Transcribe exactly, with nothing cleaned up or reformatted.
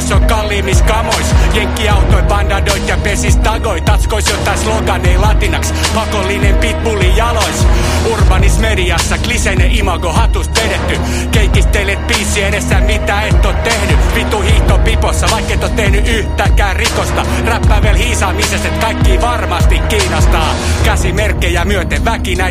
Kinas on kalliimmis kamois. Jenkkiautoi, bandadoit ja pesis tagoi. Tatskois jotain sloganei latinaks. Pakollinen pitbulli jalois. Urbanis mediassa kliseinen imago hatust vedetty. Keikisteilet biisi edessä mitä et oo tehnyt. Vitu hiihto pipossa vaikka et oo tehnyt yhtäkään rikosta. Räppää vielä hiisaamisesta et kaikki varmasti kiinnostaa. Käsimerkkejä myöten väki näis